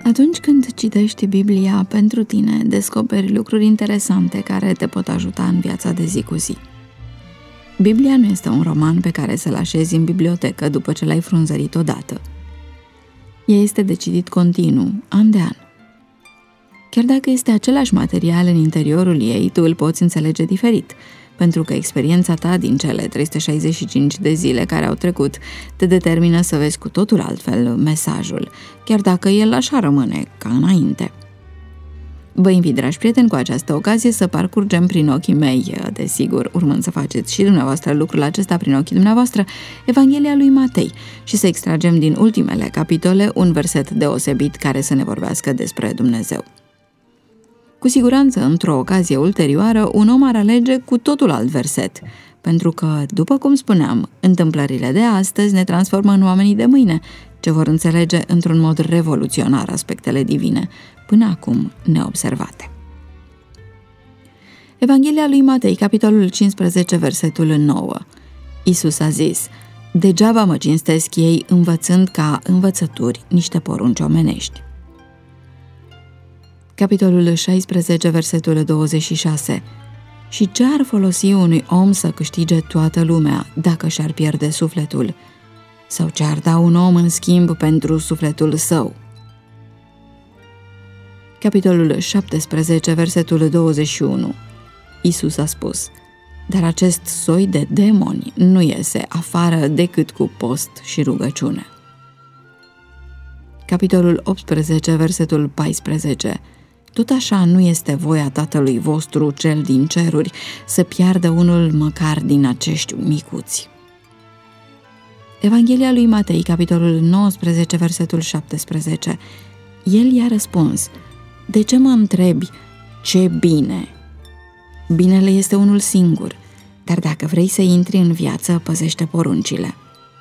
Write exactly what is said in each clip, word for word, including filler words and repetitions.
Atunci când citești Biblia pentru tine, descoperi lucruri interesante care te pot ajuta în viața de zi cu zi. Biblia nu este un roman pe care să-l așezi în bibliotecă după ce l-ai frunzărit odată. Ea este de citit continuu, an de an. Chiar dacă este același material în interiorul ei, tu îl poți înțelege diferit, pentru că experiența ta din cele trei sute șaizeci și cinci de zile care au trecut te determină să vezi cu totul altfel mesajul, chiar dacă el așa rămâne ca înainte. Vă invit, dragi prieteni, cu această ocazie să parcurgem prin ochii mei, desigur, urmând să faceți și dumneavoastră lucrul acesta prin ochii dumneavoastră, Evanghelia lui Matei și să extragem din ultimele capitole un verset deosebit care să ne vorbească despre Dumnezeu. Cu siguranță, într-o ocazie ulterioară, un om ar alege cu totul alt verset, pentru că, după cum spuneam, întâmplările de astăzi ne transformă în oamenii de mâine, ce vor înțelege într-un mod revoluționar aspectele divine, până acum neobservate. Evanghelia lui Matei, capitolul cincisprezece, versetul nouă. Iisus a zis: degeaba mă cinstesc ei învățând ca învățături niște porunci omenești. Capitolul șaisprezece, versetul douăzeci și șase. Și ce ar folosi unui om să câștige toată lumea dacă și-ar pierde sufletul? Sau ce ar da un om în schimb pentru sufletul său? Capitolul șaptesprezece, versetul douăzeci și unu. Iisus a spus: dar acest soi de demoni nu iese afară decât cu post și rugăciune. Capitolul optsprezece, versetul paisprezece. Tot așa nu este voia Tatălui vostru cel din ceruri să piardă unul măcar din acești micuți. Evanghelia lui Matei, capitolul nouăsprezece, versetul șaptesprezece. El i-a răspuns: de ce mă întrebi ce bine? Binele este unul singur, dar dacă vrei să intri în viață, păzește poruncile.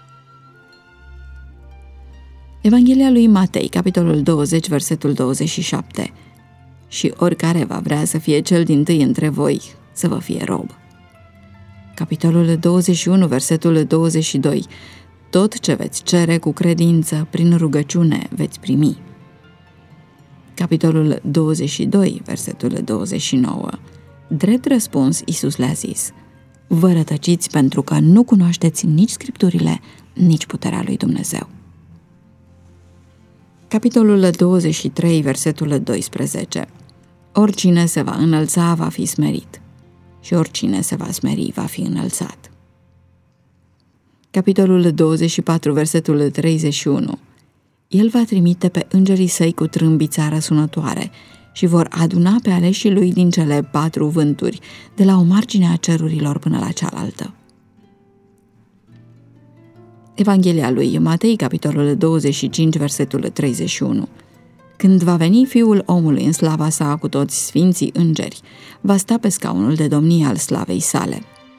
Evanghelia lui Matei, capitolul douăzeci, versetul douăzeci și șapte. Și oricare va vrea să fie cel dintâi între voi, să vă fie rob. Capitolul douăzeci și unu, versetul douăzeci și doi. Tot ce veți cere cu credință, prin rugăciune, veți primi. Capitolul douăzeci și doi, versetul douăzeci și nouă. Drept răspuns, Iisus le-a zis: vă rătăciți pentru că nu cunoașteți nici Scripturile, nici puterea lui Dumnezeu. Capitolul douăzeci și trei, versetul doisprezece. Oricine se va înălța va fi smerit și oricine se va smeri va fi înălțat. Capitolul douăzeci și patru, versetul treizeci și unu. El va trimite pe îngerii săi cu trâmbița răsunătoare și vor aduna pe aleșii lui din cele patru vânturi, de la o margine a cerurilor până la cealaltă. Evanghelia lui Matei, capitolul douăzeci și cinci, versetul treizeci și unu. Când va veni Fiul omului în slava sa cu toți sfinții îngeri, va sta pe scaunul de domnie al slavei sale.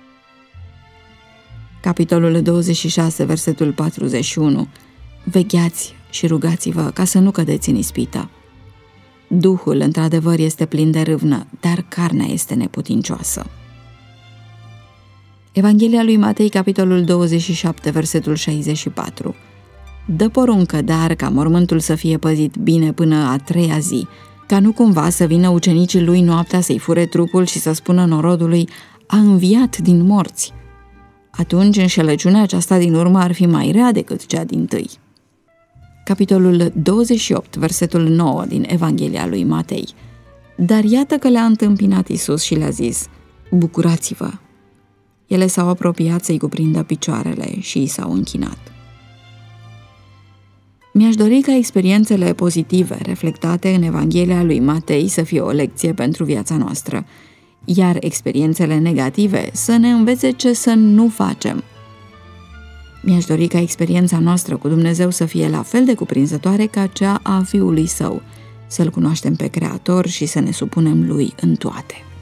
Capitolul douăzeci și șase, versetul patruzeci și unu. Vegheați și rugați-vă ca să nu cădeți în ispită. Duhul, într-adevăr, este plin de râvnă, dar carnea este neputincioasă. Evanghelia lui Matei, capitolul douăzeci și șapte, versetul șaizeci și patru. Dă poruncă, dar, ca mormântul să fie păzit bine până a treia zi, ca nu cumva să vină ucenicii lui noaptea să-i fure trupul și să spună norodului: a înviat din morți. Atunci înșelăciunea aceasta din urmă ar fi mai rea decât cea dintâi. Capitolul douăzeci și opt, versetul nouă din Evanghelia lui Matei. Dar iată că le-a întâmpinat Iisus și le-a zis: bucurați-vă! Ele s-au apropiat să-i cuprindă picioarele și i s-au închinat. Mi-aș dori ca experiențele pozitive reflectate în Evanghelia lui Matei să fie o lecție pentru viața noastră, iar experiențele negative să ne învețe ce să nu facem. Mi-aș dori ca experiența noastră cu Dumnezeu să fie la fel de cuprinzătoare ca cea a Fiului Său, să-L cunoaștem pe Creator și să ne supunem Lui în toate.